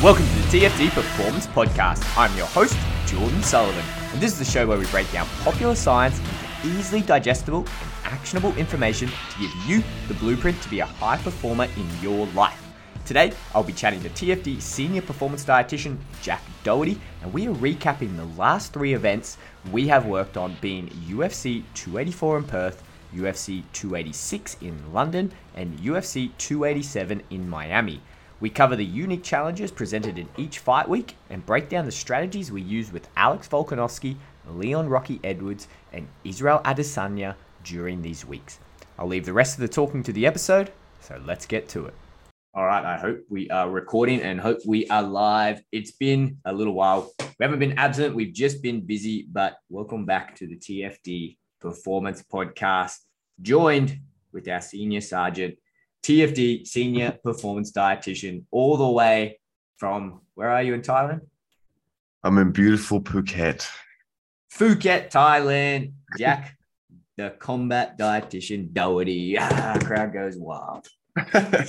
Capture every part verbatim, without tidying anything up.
Welcome to the T F D Performance Podcast. I'm your host, Jordan Sullivan, and this is the show where we break down popular science into easily digestible and actionable information to give you the blueprint to be a high performer in your life. Today, I'll be chatting to T F D Senior Performance Dietitian Jack Doherty, and we are recapping the last three events we have worked on, being U F C two eighty-four in Perth, U F C two eighty-six in London, and U F C two eighty-seven in Miami. We cover the unique challenges presented in each fight week and break down the strategies we use with Alex Volkanovski, Leon Rocky Edwards, and Israel Adesanya during these weeks. I'll leave the rest of the talking to the episode, so let's get to it. All right, I hope we are recording and hope we are live. It's been a little while. We haven't been absent. We've just been busy, but welcome back to the T F D Performance Podcast, joined with our Senior Sergeant, T F D Senior Performance Dietitian, all the way from, where are you in Thailand? I'm in beautiful Phuket. Phuket, Thailand. Jack, the combat dietitian Doherty. Ah, crowd goes wild. How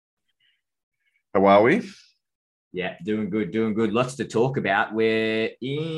are we? Yeah, doing good, doing good. Lots to talk about. We're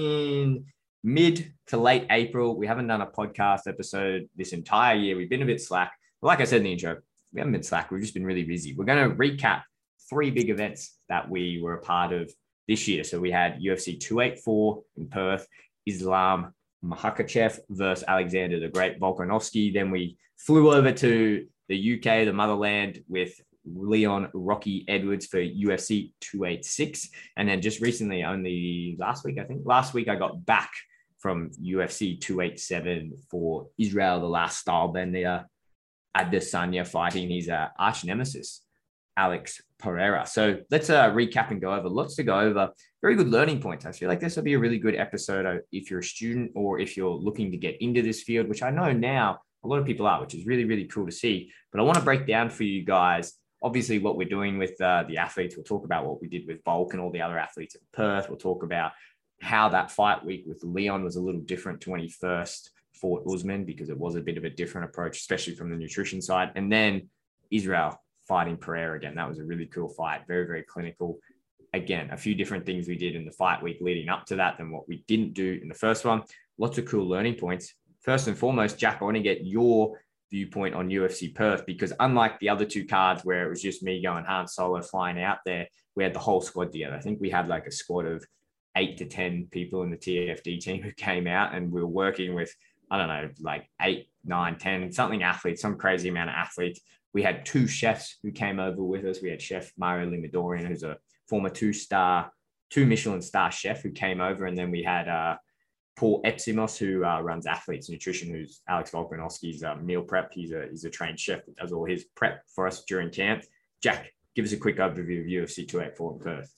in mid to late April. We haven't done a podcast episode this entire year. We've been a bit slack. But like I said in the intro, we haven't been slack. We've just been really busy. We're going to recap three big events that we were a part of this year. So we had U F C two eighty-four in Perth, Islam Makhachev versus Alexander the Great Volkanovski. Then we flew over to the U K, the motherland, with Leon Rocky Edwards for U F C two eighty-six. And then just recently, only last week, I think, last week I got back from U F C two eighty-seven for Israel, the last stylebender, Adesanya, fighting his uh, arch nemesis, Alex Pereira. So let's uh, recap and go over lots to go over. Very good learning points. I feel like this will be a really good episode if you're a student or if you're looking to get into this field, which I know now a lot of people are, which is really, really cool to see. But I want to break down for you guys, obviously, what we're doing with uh, the athletes. We'll talk about what we did with Volk and all the other athletes at Perth. We'll talk about how that fight week with Leon was a little different to when he first fought Usman, because it was a bit of a different approach, especially from the nutrition side. And then Israel fighting Pereira again. That was a really cool fight. Very, very clinical. Again, a few different things we did in the fight week leading up to that than what we didn't do in the first one. Lots of cool learning points. First and foremost, Jack, I want to get your viewpoint on U F C Perth, because unlike the other two cards where it was just me going Han Solo flying out there, we had the whole squad together. I think we had like a squad of eight to ten people in the T F D team who came out, and we were working with, I don't know, like eight, nine, ten, something athletes, some crazy amount of athletes. We had two chefs who came over with us. We had Chef Mario Limadorian, who's a former two-star, two Michelin star chef who came over. And then we had uh, Paul Epsimos, who uh, runs Athletes Nutrition, who's Alex Volkanovski's uh, meal prep. He's a, he's a trained chef that does all his prep for us during camp. Jack, give us a quick overview of U F C two eighty-four in Perth.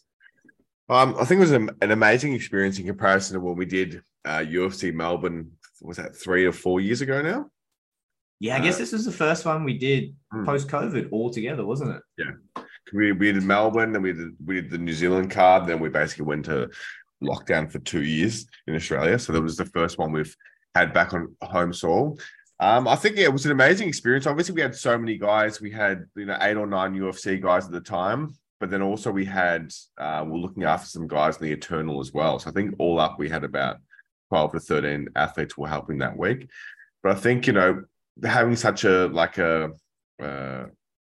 Um, I think it was an, an amazing experience in comparison to when we did uh, U F C Melbourne. Was that three or four years ago now? Yeah, I guess uh, this was the first one we did hmm. post-COVID all together, wasn't it? Yeah. We, we did Melbourne, then we did, we did the New Zealand card, then we basically went to lockdown for two years in Australia. So that was the first one we've had back on home soil. Um, I think yeah, it was an amazing experience. Obviously, we had so many guys. We had, you know, eight or nine U F C guys at the time. But then also we had, uh, we're looking after some guys in the Eternal as well. So I think all up we had about twelve to thirteen athletes were helping that week. But I think, you know, having such a, like a, uh,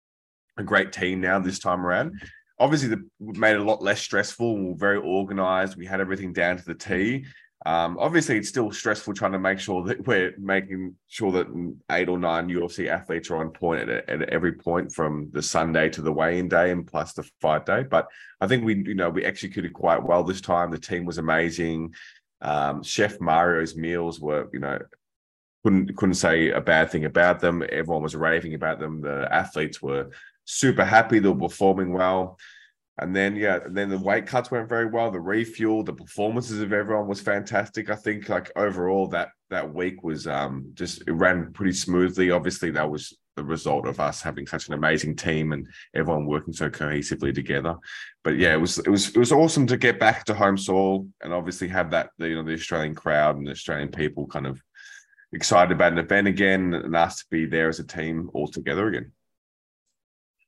a great team now this time around, obviously the, made it a lot less stressful. We were very organized. We had everything down to the T. Um, obviously it's still stressful trying to make sure that we're making sure that eight or nine U F C athletes are on point at, at every point, from the Sunday to the weigh-in day and plus the fight day. But I think we, you know, we executed quite well this time. The team was amazing. Um, Chef Mario's meals were, you know, couldn't couldn't say a bad thing about them. Everyone was raving about them. The athletes were super happy. They were performing well. And then, yeah, and then the weight cuts went very well. The refuel, the performances of everyone was fantastic. I think, like, overall, that that week was um, just, it ran pretty smoothly. Obviously, that was the result of us having such an amazing team and everyone working so cohesively together. But yeah, it was it was it was awesome to get back to home soil and obviously have that, you know, the Australian crowd and the Australian people kind of excited about an event again and asked to be there as a team all together again.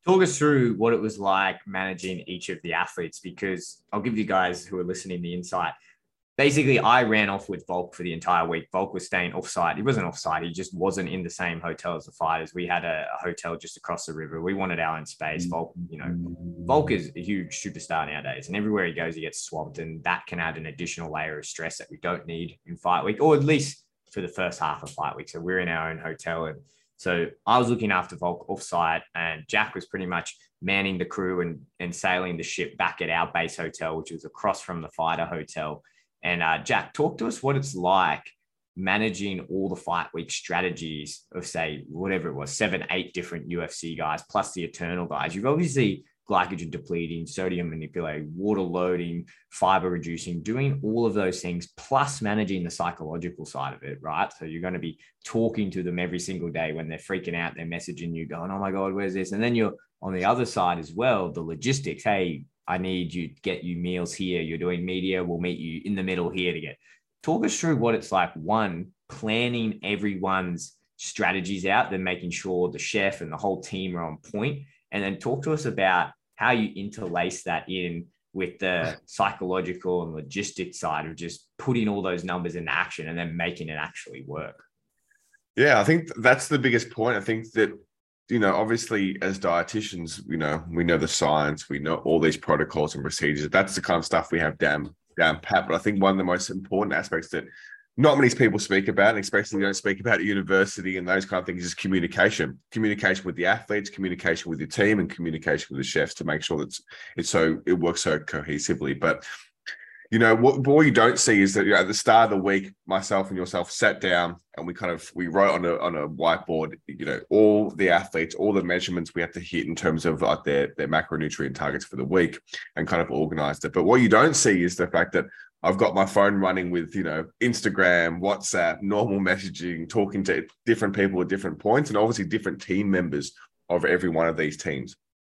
Talk us through what it was like managing each of the athletes, because I'll give you guys who are listening the insight. Basically, I ran off with Volk for the entire week. Volk was staying offsite. He wasn't offsite. He just wasn't in the same hotel as the fighters. We had a, a hotel just across the river. We wanted our own space. Volk, you know, Volk is a huge superstar nowadays, and everywhere he goes, he gets swamped, and that can add an additional layer of stress that we don't need in fight week, or at least for the first half of fight week. So we're in our own hotel, and so I was looking after Volk offsite, and Jack was pretty much manning the crew and, and sailing the ship back at our base hotel, which was across from the fighter hotel. And uh, Jack, talk to us what it's like managing all the fight week strategies of, say, whatever it was, seven, eight different U F C guys, plus the Eternal guys. You've obviously glycogen depleting, sodium manipulating, water loading, fiber reducing, doing all of those things, plus managing the psychological side of it, right? So you're going to be talking to them every single day when they're freaking out, they're messaging you going, oh my God, where's this? And then you're on the other side as well, the logistics. Hey, I need you to get you meals here. You're doing media. We'll meet you in the middle here to get. Talk us through what it's like, one, planning everyone's strategies out, then making sure the chef and the whole team are on point. And then talk to us about how you interlace that in with the psychological and logistic side of just putting all those numbers into action and then making it actually work. Yeah, I think that's the biggest point. I think that, you know, obviously as dietitians, you know, we know the science, we know all these protocols and procedures. That's the kind of stuff we have down, down pat. But I think one of the most important aspects that not many people speak about, and especially don't speak about at university and those kind of things, is communication. Communication with the athletes, communication with your team, and communication with the chefs to make sure that it's, it's so it works so cohesively. But you know, what, what you don't see is that, you know, at the start of the week, myself and yourself sat down and we kind of, we wrote on a, on a whiteboard, you know, all the athletes, all the measurements we have to hit in terms of like their, their macronutrient targets for the week, and kind of organized it. But what you don't see is the fact that I've got my phone running with, you know, Instagram, WhatsApp, normal messaging, talking to different people at different points, and obviously different team members of every one of these teams.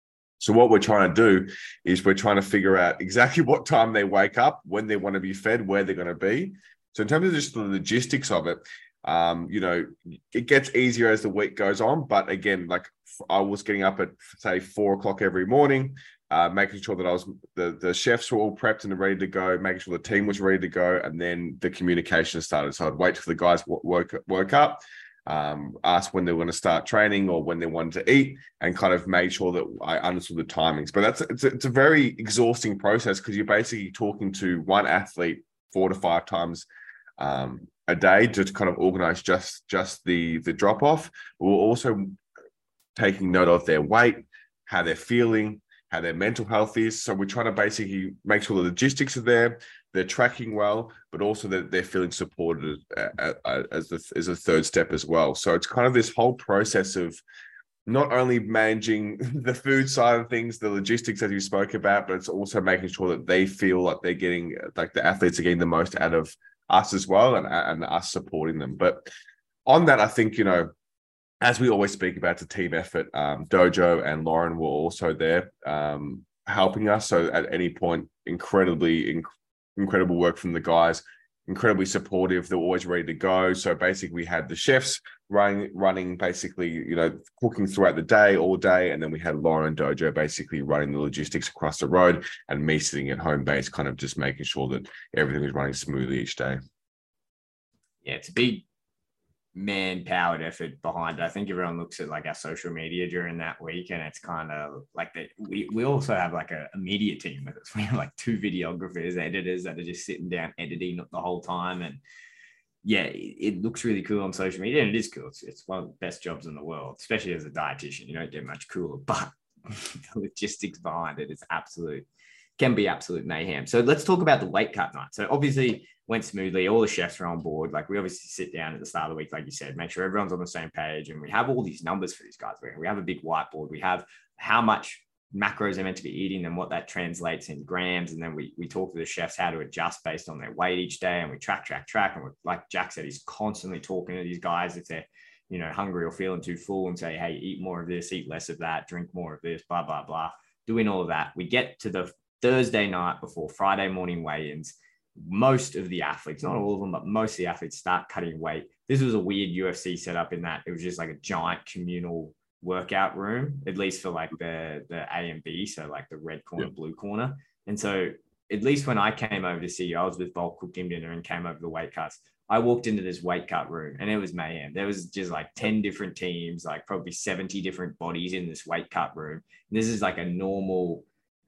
So what we're trying to do is we're trying to figure out exactly what time they wake up, when they want to be fed, where they're going to be. So in terms of just the logistics of it, um, you know, it gets easier as the week goes on. But again, like I was getting up at, say, four o'clock every morning, uh, making sure that I was, the, the chefs were all prepped and ready to go, making sure the team was ready to go. And then the communication started. So I'd wait till the guys woke, woke up, um, ask when they were going to start training or when they wanted to eat, and kind of made sure that I understood the timings. But that's it's a, it's a very exhausting process, because you're basically talking to one athlete four to five times um, a day to kind of organize just just the the drop off. We're also taking note of their weight, how they're feeling, how their mental health is. So we're trying to basically make sure the logistics are there, they're tracking well, but also that they're feeling supported as a, as a third step as well. So it's kind of this whole process of not only managing the food side of things, the logistics that you spoke about, but it's also making sure that they feel like they're getting, like the athletes are getting the most out of us as well, and, and us supporting them. But on that, I think, you know, as we always speak about, the team effort, um, Dojo and Lauren were also there um, helping us. So at any point, incredibly, inc- incredible work from the guys, incredibly supportive. They're always ready to go. So basically we had the chefs running, running basically, you know, cooking throughout the day, all day. And then we had Lauren and Dojo basically running the logistics across the road, and me sitting at home base, kind of just making sure that everything was running smoothly each day. Yeah, it's a big man-powered effort behind it. I think everyone looks at like our social media during that week, and it's kind of like that. We we also have like a, a media team with us. We have like two videographers, editors that are just sitting down editing the whole time. And yeah, it, it looks really cool on social media, and it is cool. It's, it's one of the best jobs in the world, especially as a dietitian. You don't get much cooler, but the logistics behind it is absolute, can be absolute mayhem. So let's talk about the weight cut night. So obviously went smoothly. All the chefs are on board. Like we obviously sit down at the start of the week, like you said, make sure everyone's on the same page. And we have all these numbers for these guys. We have a big whiteboard. We have how much macros they're meant to be eating and what that translates in grams. And then we, we talk to the chefs how to adjust based on their weight each day. And we track, track, track. And we're, like Jack said, he's constantly talking to these guys if they're, you know, hungry or feeling too full, and say, hey, eat more of this, eat less of that, drink more of this, blah, blah, blah. Doing all of that. We get to the Thursday night before Friday morning weigh-ins. Most of the athletes, not all of them, but most of the athletes start cutting weight. This was a weird U F C setup in that it was just like a giant communal workout room, at least for like the the A and B, so like the red corner, yeah. blue corner. And so at least when I came over to see you, I was with Volk, cooked him dinner and came over the weight cuts. I walked into this weight cut room and it was mayhem. There was just like ten different teams, like probably seventy different bodies in this weight cut room. And this is like a normal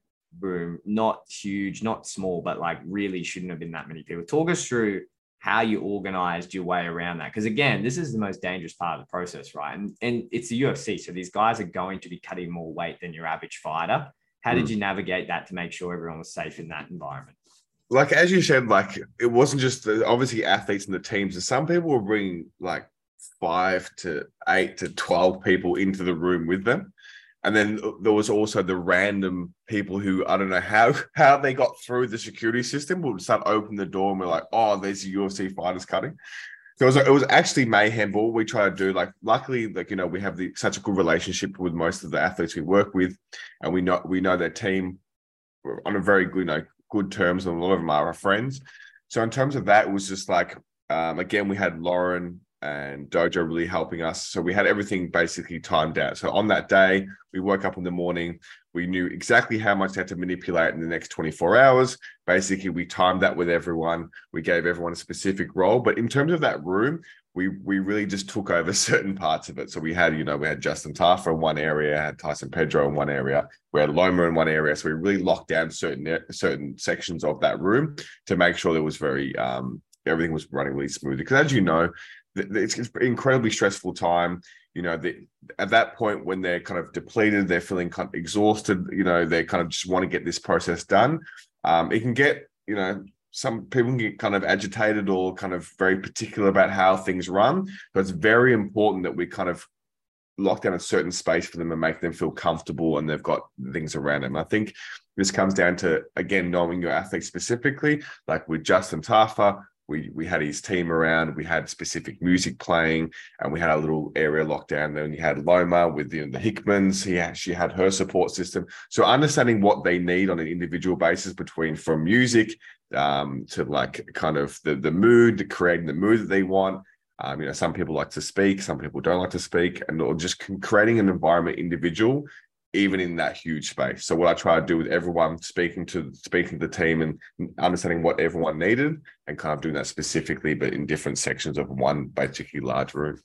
room, not huge, not small, but like really shouldn't have been that many people. Talk us through how you organized your way around that. Because again, this is the most dangerous part of the process, right? And, and it's the U F C. So these guys are going to be cutting more weight than your average fighter. How mm. did you navigate that to make sure everyone was safe in that environment? Like, as you said, like it wasn't just the obviously athletes and the teams. And some people were bringing like five to eight to twelve people into the room with them. And then there was also the random people who, I don't know how, how they got through the security system, would start opening the door and we're like, oh, there's the U F C fighters cutting. So it was, it was actually mayhem, but what we try to do, like, luckily, like, you know, we have the, such a good relationship with most of the athletes we work with, and we know, we know their team on a very good, you know, good terms, and a lot of them are our friends. So in terms of that, it was just like, um, again, we had Lauren and Dojo really helping us. So we had everything basically timed out. So on that day, we woke up in the morning, we knew exactly how much they had to manipulate in the next twenty-four hours. Basically, we timed that with everyone. We gave everyone a specific role. But in terms of that room, we we really just took over certain parts of it. So we had, you know, we had Justin Tafa in one area, had Tyson Pedro in one area, we had Loma in one area. So we really locked down certain certain sections of that room to make sure there was very, um, everything was running really smooth. Because as you know, it's an incredibly stressful time. You know, the, at that point when they're kind of depleted, they're feeling kind of exhausted, you know, they kind of just want to get this process done. Um, it can get, you know, some people can get kind of agitated or kind of very particular about how things run. So it's very important that we kind of lock down a certain space for them and make them feel comfortable and they've got things around them. I think this comes down to, again, knowing your athlete specifically, like with Justin Tafa. We we had his team around, we had specific music playing, and we had a little area locked down. Then you had Loma with the, the Hickmans. He had, she had her support system. So understanding what they need on an individual basis, between from music um, to like kind of the, the mood, to creating the mood that they want. Um, you know, some people like to speak, some people don't like to speak, and or just creating an environment individual, even in that huge space. So what I try to do with everyone, speaking to speaking to the team and understanding what everyone needed and kind of doing that specifically, but in different sections of one basically large room.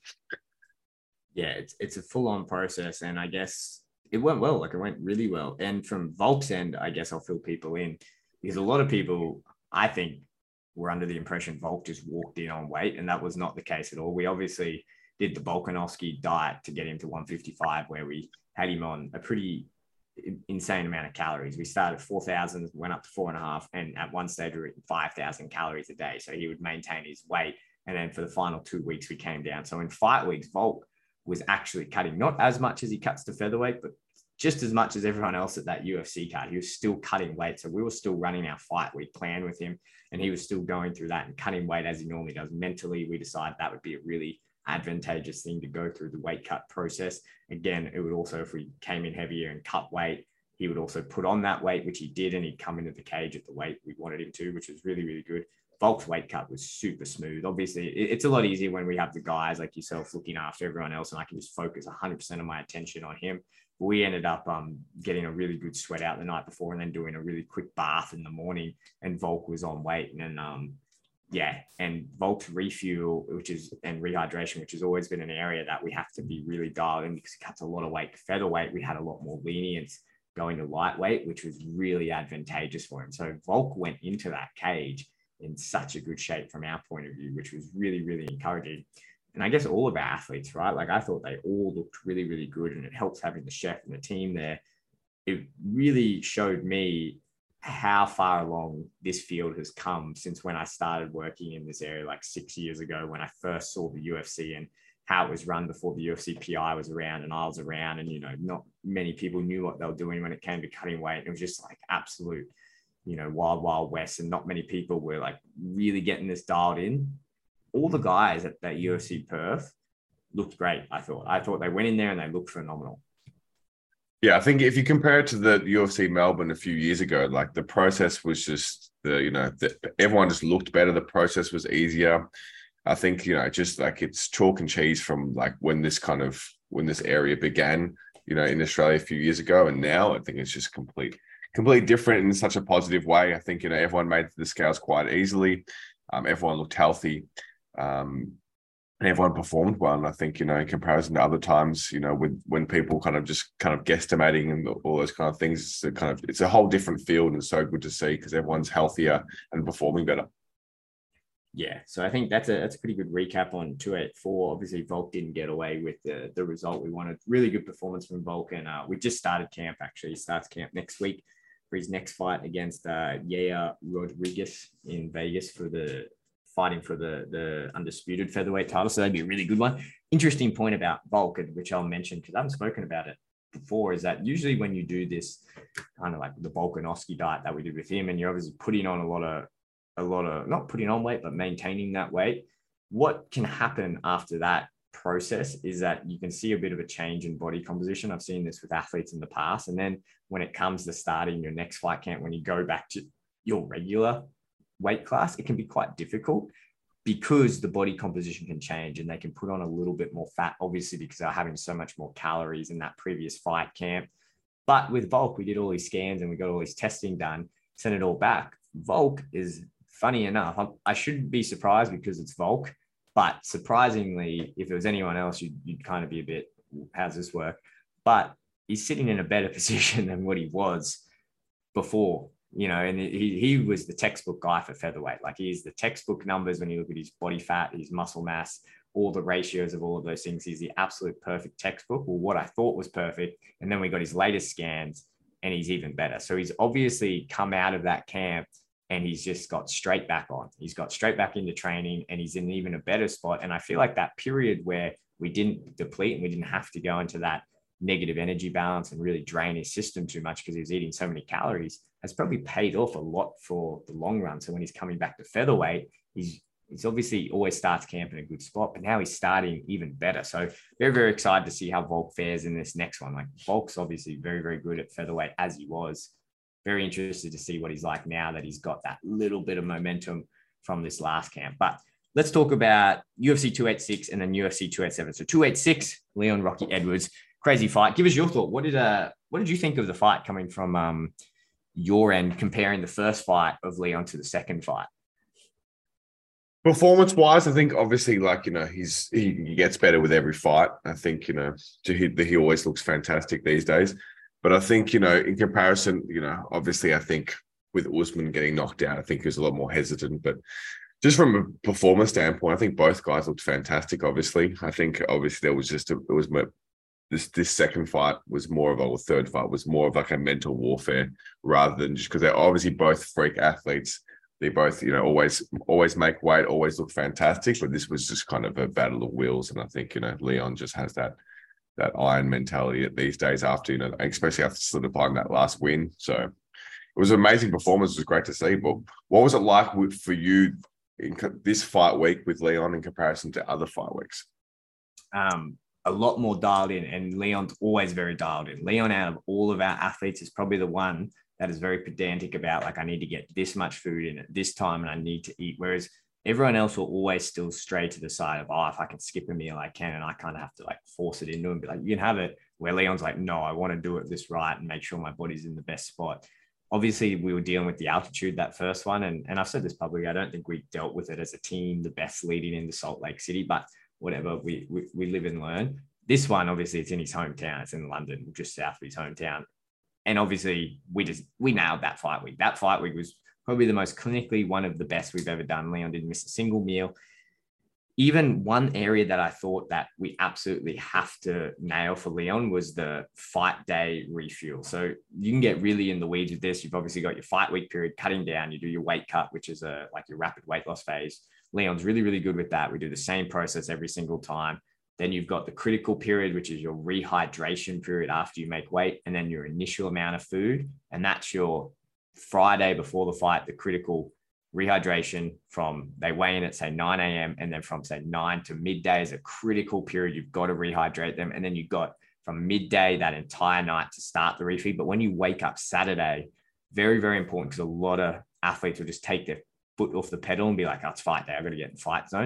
Yeah, it's it's a full-on process. And I guess it went well, like it went really well. And from Volk's end, I guess I'll fill people in, because a lot of people, I think, were under the impression Volk just walked in on weight, and that was not the case at all. We obviously did the Volkanovski diet to get him to one fifty-five, where we had him on a pretty insane amount of calories. We started at four thousand, went up to four and a half, and at one stage we were eating five thousand calories a day. So he would maintain his weight. And then for the final two weeks, we came down. So in fight weeks, Volk was actually cutting, not as much as he cuts to featherweight, but just as much as everyone else at that U F C card. He was still cutting weight. So we were still running our fight week plan with him, and he was still going through that and cutting weight as he normally does. Mentally, we decided that would be a really advantageous thing to go through the weight cut process. Again, it would also, if we came in heavier and cut weight, he would also put on that weight, which he did, and he'd come into the cage at the weight we wanted him to, which was really, really good. Volk's weight cut was super smooth. Obviously, it's a lot easier when we have the guys like yourself looking after everyone else, and I can just focus one hundred percent of my attention on him. We ended up um, getting a really good sweat out the night before and then doing a really quick bath in the morning, and Volk was on weight. And then, um, yeah, and Volk's refuel, which is, and rehydration, which has always been an area that we have to be really dialed in, because it cuts a lot of weight. Featherweight, we had a lot more lenience going to lightweight, which was really advantageous for him. So Volk went into that cage in such a good shape from our point of view, which was really, really encouraging. And I guess all of our athletes, right? Like I thought they all looked really, really good, and it helps having the chef and the team there. It really showed me how far along this field has come since when I started working in this area like six years ago, when I first saw the U F C and how it was run before the U F C P I was around and I was around. And, you know, not many people knew what they were doing when it came to cutting weight. It was just like absolute, you know, wild, wild west. And not many people were like really getting this dialed in. All the guys at that U F C Perth looked great, I thought. I thought they went in there and they looked phenomenal. Yeah, I think if you compare it to the U F C Melbourne a few years ago, like the process was just the, you know, the, everyone just looked better. The process was easier. I think, you know, just like it's chalk and cheese from like when this kind of, when this area began, you know, in Australia a few years ago. And now I think it's just complete, completely different in such a positive way. I think, you know, everyone made the scales quite easily. Um, everyone looked healthy. Um, and everyone performed well. And I think, you know, in comparison to other times, you know, with when people kind of just kind of guesstimating and all those kind of things, it's a kind of, it's a whole different field, and it's so good to see because everyone's healthier and performing better. Yeah, so I think that's a that's a pretty good recap on two eighty-four. Obviously, Volk didn't get away with the, the result we wanted. Really good performance from Volk, and uh, we just started camp, actually. He starts camp next week for his next fight against uh, Yair Rodriguez in Vegas for the fighting for the, the undisputed featherweight title. So that'd be a really good one. Interesting point about Volk, which I'll mention because I haven't spoken about it before, is that usually when you do this kind of like the Volkanovski diet that we did with him, and you're obviously putting on a lot of a lot of not putting on weight, but maintaining that weight, what can happen after that process is that you can see a bit of a change in body composition. I've seen this with athletes in the past. And then when it comes to starting your next fight camp, when you go back to your regular weight class, it can be quite difficult because the body composition can change and they can put on a little bit more fat, obviously, because they're having so much more calories in that previous fight camp. But with Volk, we did all these scans and we got all this testing done, sent it all back. Volk is, funny enough, I'm, I shouldn't be surprised because it's Volk, but surprisingly, if it was anyone else, you'd, you'd kind of be a bit, how's this work? But he's sitting in a better position than what he was before, you know, and he, he was the textbook guy for featherweight. Like he's the textbook numbers when you look at his body fat, his muscle mass, all the ratios of all of those things. He's the absolute perfect textbook, or what I thought was perfect. And then we got his latest scans and he's even better. So he's obviously come out of that camp and he's just got straight back on. He's got straight back into training and he's in even a better spot. And I feel like that period where we didn't deplete and we didn't have to go into that negative energy balance and really drain his system too much because he was eating so many calories has probably paid off a lot for the long run. So when he's coming back to featherweight, he's he's obviously always starts camp in a good spot, but now he's starting even better. So very, very excited to see how Volk fares in this next one. Like Volk's obviously very, very good at featherweight as he was. Very interested to see what he's like now that he's got that little bit of momentum from this last camp. But let's talk about U F C two eighty-six and then U F C two eighty-seven. So two eighty-six, Leon Rocky Edwards, crazy fight. Give us your thought. What did uh what did you think of the fight coming from um your end, comparing the first fight of Leon to the second fight? Performance wise, I think obviously, like, you know, he's he, he gets better with every fight. I think, you know, he, he always looks fantastic these days. But I think, you know, in comparison, you know, obviously, I think with Usman getting knocked out, I think he was a lot more hesitant. But just from a performance standpoint, I think both guys looked fantastic. Obviously, I think obviously there was just a, it was this this second fight was more of a or third fight was more of like a mental warfare rather than just because they're obviously both freak athletes. They both, you know, always always make weight, always look fantastic. But this was just kind of a battle of wills, and I think, you know, Leon just has that. that iron mentality these days after, you know, especially after solidifying that last win. So it was an amazing performance. It was great to see. But what was it like for you in this fight week with Leon in comparison to other fight weeks? Um, a lot more dialed in, and Leon's always very dialed in. Leon, out of all of our athletes, is probably the one that is very pedantic about, like, I need to get this much food in at this time and I need to eat. Whereas everyone else will always still stray to the side of, oh, if I can skip a meal, I can. And I kind of have to like force it into him, be like, you can have it. Where Leon's like, no, I want to do it this right and make sure my body's in the best spot. Obviously, we were dealing with the altitude that first one. And, and I've said this publicly, I don't think we dealt with it as a team, the best leading into Salt Lake City, but whatever, we, we, we live and learn. This one, obviously, it's in his hometown. It's in London, just south of his hometown. And obviously, we just, we nailed that fight week. That fight week was probably the most clinically one of the best we've ever done. Leon didn't miss a single meal. Even one area that I thought that we absolutely have to nail for Leon was the fight day refuel. So you can get really in the weeds with this. You've obviously got your fight week period cutting down. You do your weight cut, which is a like your rapid weight loss phase. Leon's really, really good with that. We do the same process every single time. Then you've got the critical period, which is your rehydration period after you make weight, and then your initial amount of food. And that's your Friday before the fight, the critical rehydration from they weigh in at say nine a.m. and then from say nine to midday is a critical period. You've got to rehydrate them. And then you've got from midday that entire night to start the refeed. But when you wake up Saturday, very, very important, because a lot of athletes will just take their foot off the pedal and be like, oh, it's fight day, I've got to get in the fight zone.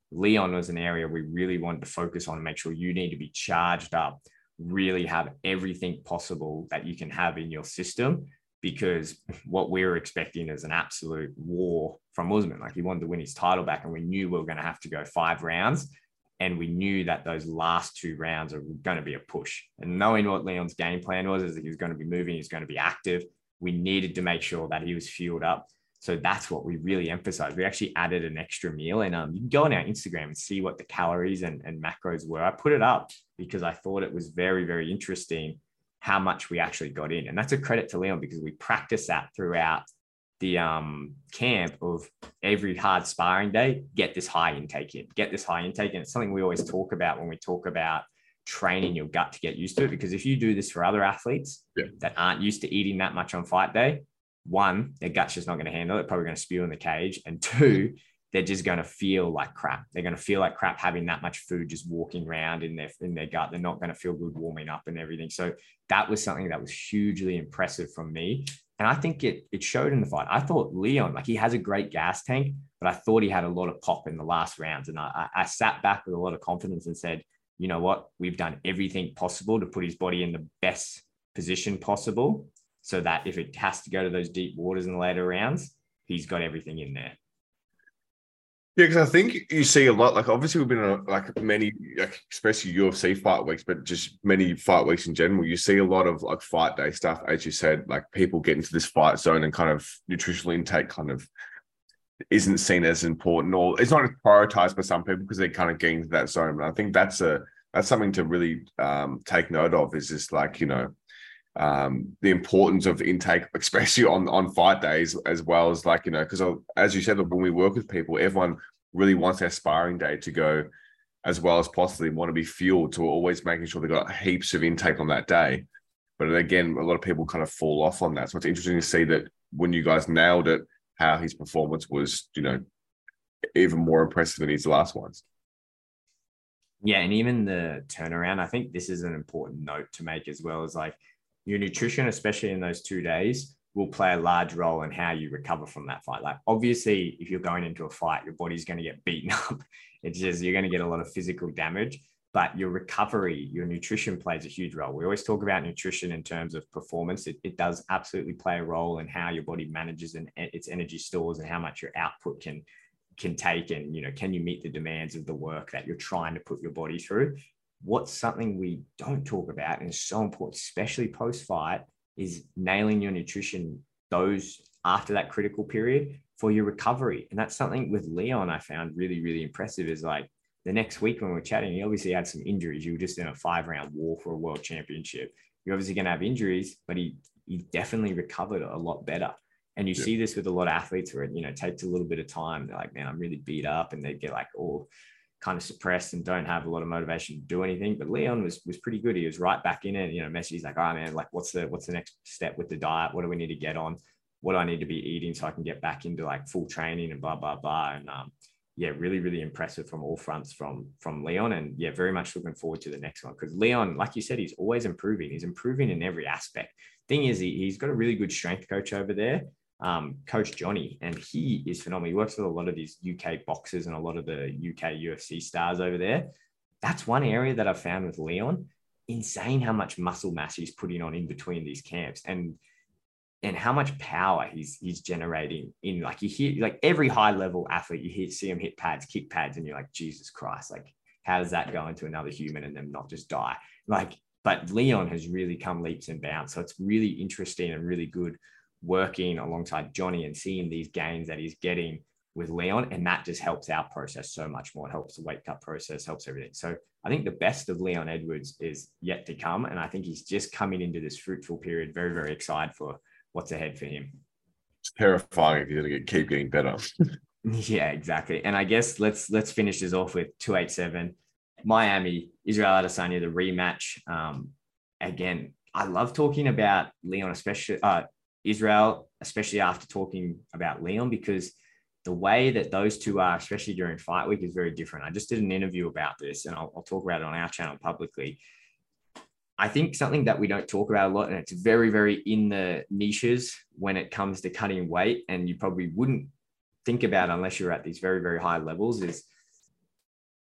Leon was an area we really wanted to focus on, make sure you need to be charged up, really have everything possible that you can have in your system, because what we were expecting is an absolute war from Usman. Like, he wanted to win his title back, and we knew we were going to have to go five rounds. And we knew that those last two rounds are going to be a push. And knowing what Leon's game plan was, is that he was going to be moving, he's going to be active. We needed to make sure that he was fueled up. So that's what we really emphasized. We actually added an extra meal, and um, you can go on our Instagram and see what the calories and, and macros were. I put it up because I thought it was very, very interesting how much we actually got in. And that's a credit to Leon, because we practiced that throughout the um, camp of every hard sparring day, get this high intake in, get this high intake. And it's something we always talk about when we talk about training your gut to get used to it. Because if you do this for other athletes yeah. that aren't used to eating that much on fight day, one, their gut's just not going to handle it, probably going to spew in the cage. And two, they're just going to feel like crap. They're going to feel like crap having that much food just walking around in their, in their gut. They're not going to feel good warming up and everything. So that was something that was hugely impressive from me. And I think it, it showed in the fight. I thought Leon, like, he has a great gas tank, but I thought he had a lot of pop in the last rounds. And I, I sat back with a lot of confidence and said, you know what, we've done everything possible to put his body in the best position possible, so that if it has to go to those deep waters in the later rounds, he's got everything in there. Yeah, because I think you see a lot, like, obviously we've been on like many, like, especially U F C fight weeks, but just many fight weeks in general, you see a lot of like fight day stuff, as you said, like people get into this fight zone and kind of nutritional intake kind of isn't seen as important, or it's not prioritized by some people because they're kind of getting to that zone. And I think that's a, that's something to really um, take note of, is just like, you know, um, the importance of intake, especially on, on fight days, as well as, like, you know, because as you said, when we work with people, everyone really wants their sparring day to go as well as possibly, want to be fueled, to always making sure they've got heaps of intake on that day. But again, a lot of people kind of fall off on that. So it's interesting to see that when you guys nailed it, how his performance was, you know, even more impressive than his last ones. Yeah. And even the turnaround, I think this is an important note to make as well, as like, your nutrition, especially in those two days, will play a large role in how you recover from that fight. Like, obviously, if you're going into a fight, your body's going to get beaten up. It's just, you're going to get a lot of physical damage, but your recovery, your nutrition plays a huge role. We always talk about nutrition in terms of performance. It, it does absolutely play a role in how your body manages and its energy stores, and how much your output can, can take. And, you know, can you meet the demands of the work that you're trying to put your body through? What's something we don't talk about and is so important, especially post-fight, is nailing your nutrition those after that critical period for your recovery. And that's something with Leon I found really, really impressive, is like, the next week when we we're chatting, he obviously had some injuries. You were just in a five-round war for a world championship. You're obviously going to have injuries, but he he definitely recovered a lot better. And you yeah. see this with a lot of athletes where, you know, it takes a little bit of time. They're like, man, I'm really beat up, and they get like all kind of suppressed and don't have a lot of motivation to do anything. But Leon was was pretty good. He was right back in it. You know, Messi's like, oh man, like what's the what's the next step with the diet? What do we need to get on? What do I need to be eating so I can get back into like full training and blah, blah, blah. And um, yeah, really, really impressive from all fronts from, from Leon. And yeah, very much looking forward to the next one, because Leon, like you said, he's always improving. He's improving in every aspect. Thing is, he, he's got a really good strength coach over there, um, Coach Johnny, and he is phenomenal. He works with a lot of these U K boxers and a lot of the U K U F C stars over there. That's one area that I've found with Leon. Insane how much muscle mass he's putting on in between these camps, and and how much power he's he's generating in, like, you hear like every high level athlete, you hear, see him hit pads, kick pads, and you're like, Jesus Christ, like how does that go into another human and them not just die? Like, but Leon has really come leaps and bounds. So it's really interesting and really good working alongside Johnny and seeing these gains that he's getting with Leon. And that just helps our process so much more. It helps the weight cut process, helps everything. So I think the best of Leon Edwards is yet to come. And I think he's just coming into this fruitful period. Very, very excited for what's ahead for him. It's terrifying if you're going to keep getting better. Yeah, exactly. And I guess let's let's finish this off with two eighty-seven. Miami, Israel Adesanya, the rematch. Um, again, I love talking about Leon, especially uh, Israel, especially after talking about Leon, because the way that those two are, especially during fight week, is very different. I just did an interview about this, and I'll, I'll talk about it on our channel publicly. I think something that we don't talk about a lot, and it's very, very in the niches when it comes to cutting weight, and you probably wouldn't think about unless you're at these very, very high levels, is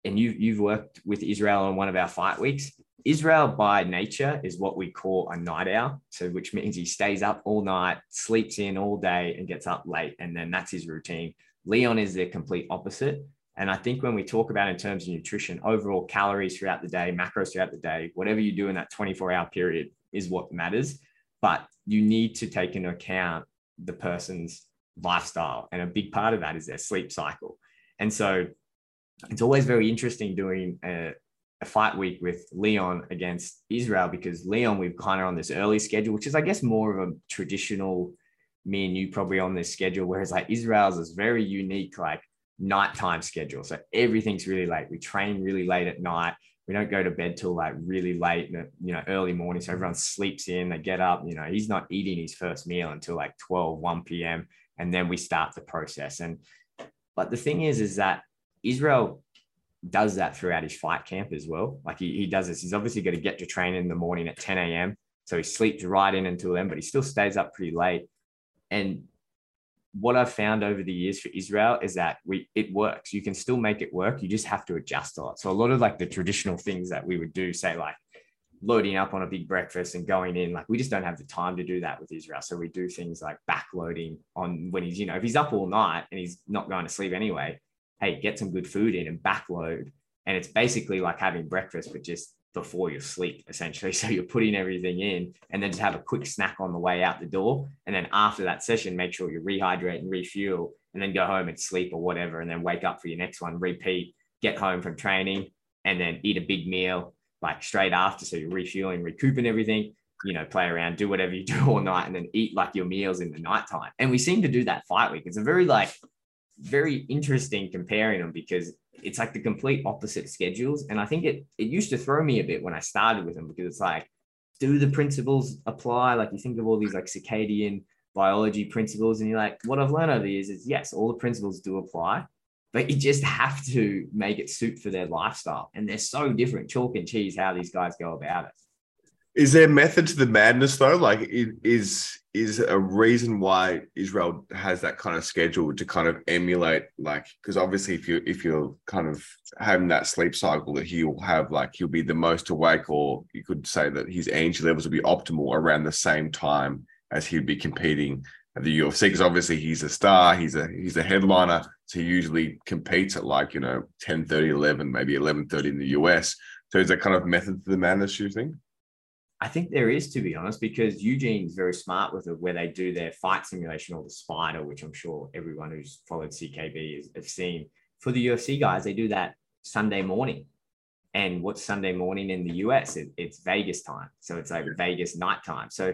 and you've, you've worked with Israel on one of our fight weeks. Israel by nature is what we call a night owl. So which means he stays up all night, sleeps in all day and gets up late. And then that's his routine. Leon is the complete opposite. And I think when we talk about in terms of nutrition, overall calories throughout the day, macros throughout the day, whatever you do in that twenty-four hour period is what matters. But you need to take into account the person's lifestyle. And a big part of that is their sleep cycle. And so it's always very interesting doing a, a fight week with Leon against Israel, because Leon, we've kind of on this early schedule, which is, I guess, more of a traditional, me and you probably on this schedule, whereas like Israel's is very unique, like nighttime schedule. So everything's really late. We train really late at night. We don't go to bed till like really late, you know, early morning. So everyone sleeps in, they get up, you know, he's not eating his first meal until like twelve, one p.m. And then we start the process. And, but the thing is, is that Israel does that throughout his fight camp as well. Like he, he does this. He's obviously got to get to train in the morning at ten a.m. So he sleeps right in until then, but he still stays up pretty late. And what I've found over the years for Israel is that we it works. You can still make it work. You just have to adjust a lot. So a lot of like the traditional things that we would do, say like loading up on a big breakfast and going in, like we just don't have the time to do that with Israel. So we do things like backloading on when he's, you know, if he's up all night and he's not going to sleep anyway, hey, get some good food in and backload. And it's basically like having breakfast, but just before you sleep, essentially. So you're putting everything in and then just have a quick snack on the way out the door. And then after that session, make sure you rehydrate and refuel, and then go home and sleep or whatever. And then wake up for your next one, repeat, get home from training, and then eat a big meal like straight after. So you're refueling, recouping everything, you know, play around, do whatever you do all night, and then eat like your meals in the nighttime. And we seem to do that fight week. It's a very like, very interesting comparing them, because it's like the complete opposite schedules. And I think it it used to throw me a bit when I started with them, because it's like, do the principles apply? Like you think of all these like circadian biology principles, and you're like, what I've learned over the years is yes, all the principles do apply, but you just have to make it suit for their lifestyle. And they're so different, chalk and cheese, how these guys go about it. Is there method to the madness though? Like it is, is a reason why Israel has that kind of schedule to kind of emulate, like, because obviously if you, if you're kind of having that sleep cycle that he'll have, like he'll be the most awake, or you could say that his energy levels will be optimal around the same time as he'd be competing at the U F C. Because obviously he's a star, he's a, he's a headliner. So he usually competes at like, you know, ten thirty, eleven, maybe eleven thirty in the U S. So is there kind of method to the madness, you think? I think there is, to be honest, because Eugene's very smart with it, where they do their fight simulation, or the Spider, which I'm sure everyone who's followed C K B has, has seen. For the U F C guys, they do that Sunday morning. And what's Sunday morning in the U S? It, it's Vegas time. So it's like Vegas nighttime. So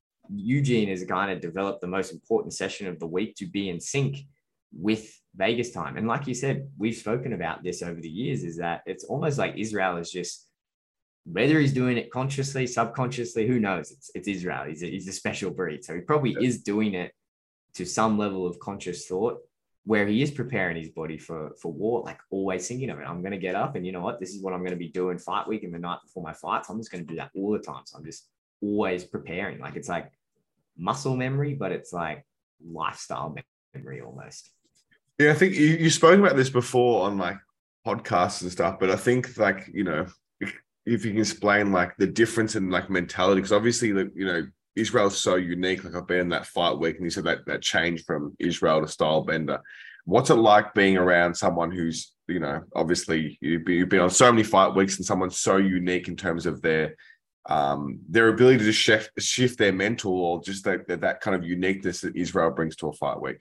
Eugene has kind of developed the most important session of the week to be in sync with Vegas time. And like you said, we've spoken about this over the years, is that it's almost like Israel is just, whether he's doing it consciously, subconsciously, who knows? It's it's Israel. He's a, he's a special breed. So he probably yeah. is doing it to some level of conscious thought, where he is preparing his body for, for war, like always thinking of it. I'm going to get up and you know what? This is what I'm going to be doing fight week and the night before my fights. I'm just going to do that all the time. So I'm just always preparing. Like it's like muscle memory, but it's like lifestyle memory almost. Yeah, I think you, you spoke about this before on like podcasts and stuff, but I think like, you know, if you can explain like the difference in like mentality, because obviously, like, you know, Israel's so unique. Like I've been in that fight week and you said that that change from Israel to Stylebender. What's it like being around someone who's, you know, obviously you've been, you've been on so many fight weeks, and someone so unique in terms of their um, their ability to shift, shift their mental, or just that, that, that kind of uniqueness that Israel brings to a fight week?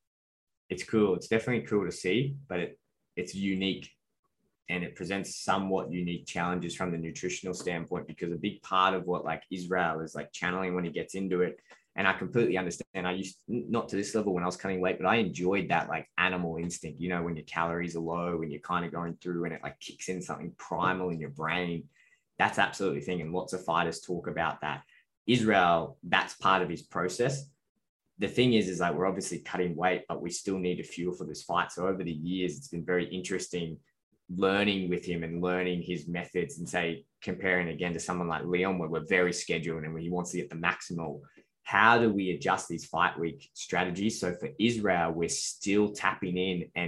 It's cool. It's definitely cool to see, but it it's unique. And it presents somewhat unique challenges from the nutritional standpoint, because a big part of what like Israel is like channeling when he gets into it. And I completely understand. I used not to this level when I was cutting weight, but I enjoyed that like animal instinct, you know, when your calories are low, when you're kind of going through and it like kicks in something primal in your brain. That's absolutely the thing. And lots of fighters talk about that. Israel, that's part of his process. The thing is, is like, we're obviously cutting weight, but we still need to fuel for this fight. So over the years, it's been very interesting learning with him and learning his methods, and say comparing again to someone like Leon, where we're very scheduled and where he wants to get the maximal. How do we adjust these fight week strategies? So for Israel, we're still tapping in and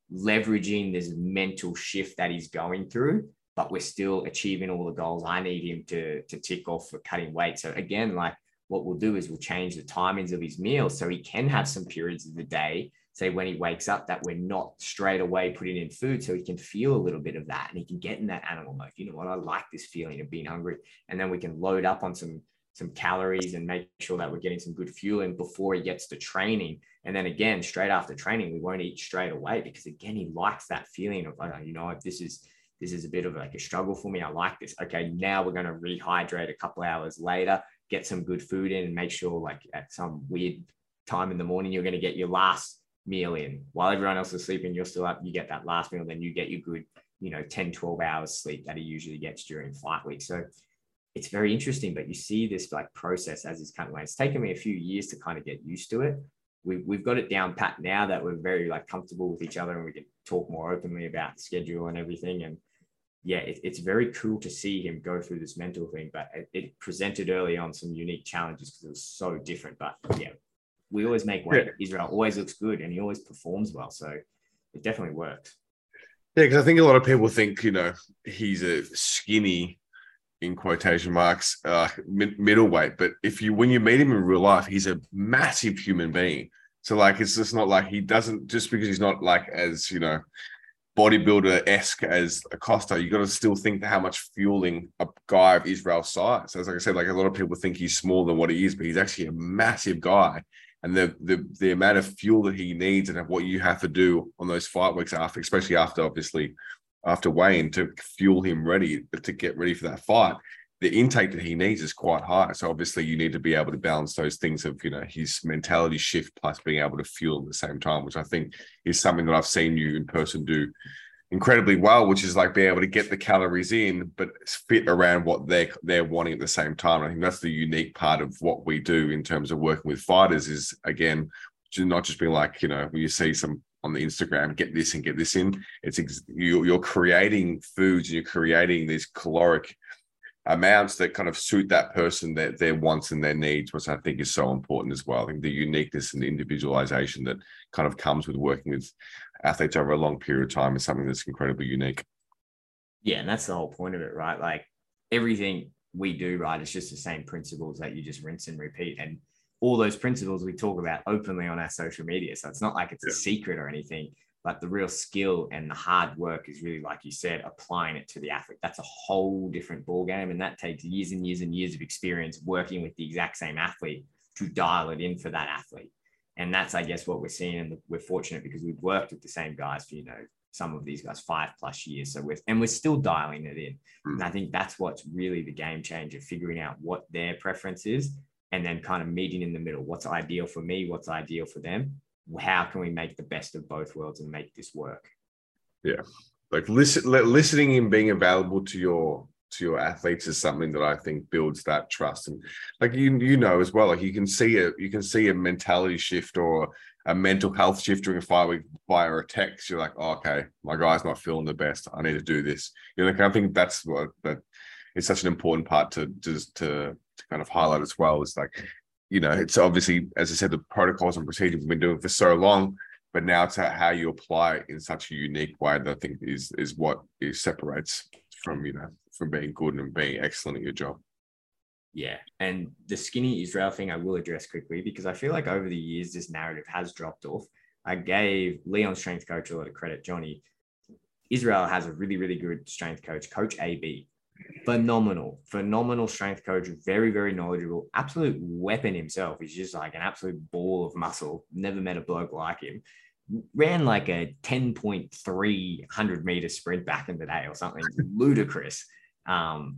leveraging this mental shift that he's going through, but we're still achieving all the goals I need him to, to tick off for cutting weight. So again, like what we'll do is we'll change the timings of his meals so he can have some periods of the day, say when he wakes up, that we're not straight away putting in food, so he can feel a little bit of that and he can get in that animal mode. You know what? I like this feeling of being hungry. And then we can load up on some, some calories and make sure that we're getting some good fueling before he gets to training. And then again, straight after training, we won't eat straight away because again, he likes that feeling of, like, you know, if this is, this is a bit of like a struggle for me. I like this. Okay, now we're going to rehydrate a couple hours later, get some good food in and make sure like at some weird time in the morning, you're going to get your last meal in while everyone else is sleeping. You're still up, you get that last meal, then you get your good, you know, ten, twelve hours sleep that he usually gets during fight week. So it's very interesting, but you see this like process as he's cutting away. It's taken me a few years to kind of get used to it. We, we've got it down pat now that we're very like comfortable with each other and we can talk more openly about the schedule and everything. And yeah, it, it's very cool to see him go through this mental thing, but it, it presented early on some unique challenges because it was so different. But yeah, we always make weight. Yeah. Israel always looks good and he always performs well. So it definitely works. Yeah, because I think a lot of people think, you know, he's a skinny, in quotation marks, uh, mid- middleweight. But if you, when you meet him in real life, he's a massive human being. So like, it's just not like he doesn't, just because he's not like as, you know, bodybuilder-esque as Acosta, you got to still think how much fueling a guy of Israel's size. So as like I said, like a lot of people think he's smaller than what he is, but he's actually a massive guy. And the the the amount of fuel that he needs and what you have to do on those fight weeks after, especially after obviously after weighing to fuel him ready to get ready for that fight, the intake that he needs is quite high. So obviously you need to be able to balance those things of, you know, his mentality shift plus being able to fuel at the same time, which I think is something that I've seen you in person do incredibly well, which is like being able to get the calories in, but fit around what they're, they're wanting at the same time. I think that's the unique part of what we do in terms of working with fighters is, again, not just being like, you know, when you see some on the Instagram, get this and get this in. It's ex- you, you're creating foods and you're creating these caloric amounts that kind of suit that person, their, their wants and their needs, which I think is so important as well. I think the uniqueness and the individualization that kind of comes with working with athletes over a long period of time is something that's incredibly unique. Yeah, and that's the whole point of it, right? Like everything we do, right, it's just the same principles that you just rinse and repeat. And all those principles we talk about openly on our social media. So it's not like it's yeah. a secret or anything, but the real skill and the hard work is really, like you said, applying it to the athlete. That's a whole different ballgame. And that takes years and years and years of experience working with the exact same athlete to dial it in for that athlete. And that's, I guess, what we're seeing. And we're fortunate because we've worked with the same guys for, you know, some of these guys five plus years. So we're, and we're still dialing it in. And I think that's what's really the game changer, figuring out what their preference is and then kind of meeting in the middle. What's ideal for me? What's ideal for them? How can we make the best of both worlds and make this work? Yeah. Like listen, listening and being available to your, to your athletes is something that I think builds that trust. And like, you, you know, as well, like you can see a, you can see a mentality shift or a mental health shift during a fight week via a text. You're like, oh, okay, my guy's not feeling the best. I need to do this. You know, like, I think that's what, that is such an important part to just to, to kind of highlight as well. Is like, you know, it's obviously, as I said, the protocols and procedures we've been doing for so long, but now it's how you apply it in such a unique way that I think is is what is separates from, you know, from being good and being excellent at your job. Yeah. And the skinny Israel thing, I will address quickly because I feel like over the years, this narrative has dropped off. I gave Leon's strength coach a lot of credit, Johnny. Israel has a really, really good strength coach, Coach A B. Phenomenal, phenomenal strength coach, very, very knowledgeable, absolute weapon himself. He's just like an absolute ball of muscle. Never met a bloke like him. Ran like a ten point three hundred meter sprint back in the day or something ludicrous. Um,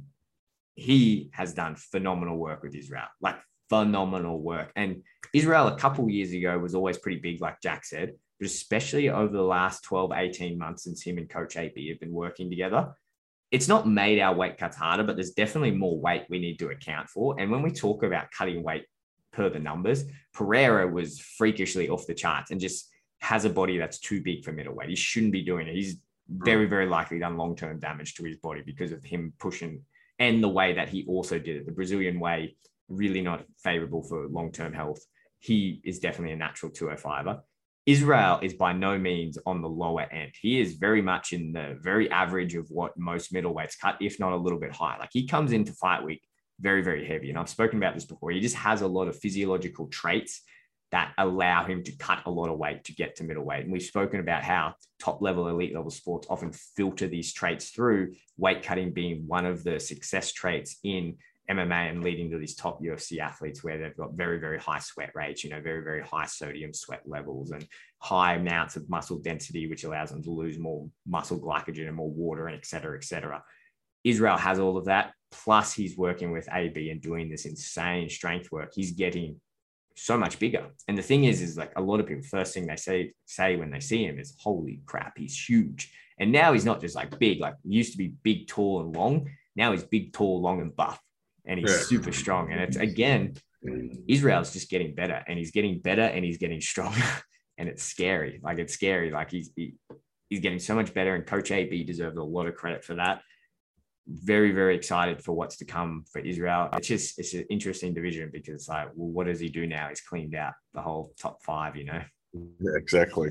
he has done phenomenal work with Israel, like phenomenal work. And Israel a couple years ago was always pretty big, like Jack said, but especially over the last twelve, eighteen months since him and Coach A B have been working together, it's not made our weight cuts harder, but there's definitely more weight we need to account for. And when we talk about cutting weight per the numbers, Pereira was freakishly off the charts and just has a body that's too big for middleweight. He shouldn't be doing it. He's very, very likely done long-term damage to his body because of him pushing and the way that he also did it. The Brazilian way, really not favorable for long-term health. He is definitely a natural two oh fiver. Israel is by no means on the lower end. He is very much in the very average of what most middleweights cut, if not a little bit high. Like he comes into fight week very, very heavy. And I've spoken about this before. He just has a lot of physiological traits that allow him to cut a lot of weight to get to middleweight. And we've spoken about how top level, elite level sports often filter these traits through, weight cutting being one of the success traits in M M A and leading to these top U F C athletes where they've got very, very high sweat rates, you know, very, very high sodium sweat levels and high amounts of muscle density, which allows them to lose more muscle glycogen and more water, and et cetera, et cetera. Israel has all of that. Plus he's working with A B and doing this insane strength work. He's getting so much bigger. And the thing is, is like a lot of people, first thing they say, say when they see him is, holy crap, he's huge. And now he's not just like big, like he used to be big, tall and long. Now he's big, tall, long and buff. And he's yeah. super strong. And it's, again, Israel's just getting better and he's getting better and he's getting stronger. And it's scary. Like it's scary. Like he's, he, he's getting so much better, and Coach A B deserves a lot of credit for that. Very, very excited for what's to come for Israel. It's just, it's an interesting division because it's like, well, what does he do now? He's cleaned out the whole top five, you know? Yeah, exactly.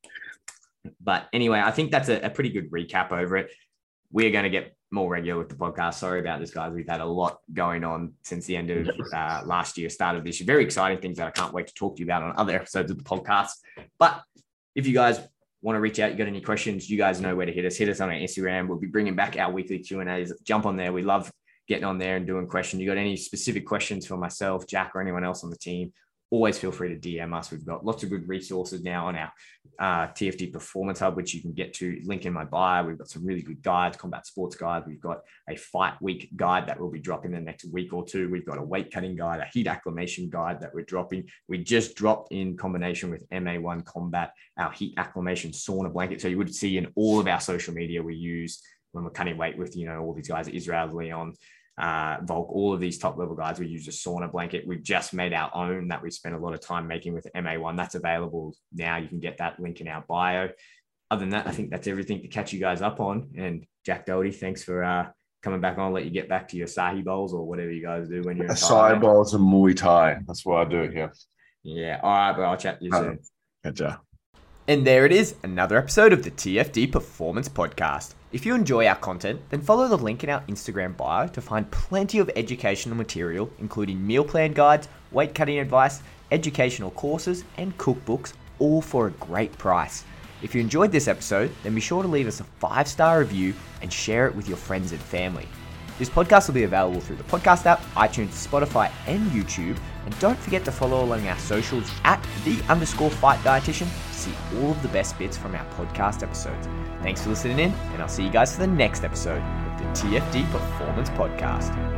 But anyway, I think that's a, a pretty good recap over it. We're going to get more regular with the podcast. Sorry about this, guys. We've had a lot going on since the end of uh, last year, start of this year. Very exciting things that I can't wait to talk to you about on other episodes of the podcast. But if you guys want to reach out, you got any questions, you guys know where to hit us. Hit us on our Instagram. We'll be bringing back our weekly Q and A's. Jump on there. We love getting on there and doing questions. You got any specific questions for myself, Jack, or anyone else on the team, always feel free to D M us. We've got lots of good resources now on our uh, T F D Performance Hub, which you can get to, link in my bio. We've got some really good guides, combat sports guide. We've got a fight week guide that will be dropping the next week or two. We've got a weight cutting guide, a heat acclimation guide that we're dropping. We just dropped in combination with M A one Combat, our heat acclimation sauna blanket. So you would see in all of our social media we use when we're cutting weight with, you know, all these guys, Israel, Leon, uh, Volk, all of these top level guys. We use a sauna blanket. We've just made our own that we spent a lot of time making with M A one. That's available now. You can get that link in our bio. Other than that, I think that's everything to catch you guys up on. And Jack Doherty, thanks for uh, coming back on. I'll let you get back to your Sahi bowls or whatever you guys do when you're in Acai bowls and Muay Thai. That's what I do here. Yeah. All right, but I'll chat to you soon. Gotcha. And there it is, another episode of the T F D Performance Podcast. If you enjoy our content, then follow the link in our Instagram bio to find plenty of educational material, including meal plan guides, weight cutting advice, educational courses, and cookbooks, all for a great price. If you enjoyed this episode, then be sure to leave us a five-star review and share it with your friends and family. This podcast will be available through the podcast app, iTunes, Spotify, and YouTube. And don't forget to follow along our socials at the underscore fight dietitian to see all of the best bits from our podcast episodes. Thanks for listening in, and I'll see you guys for the next episode of the T F D Performance Podcast.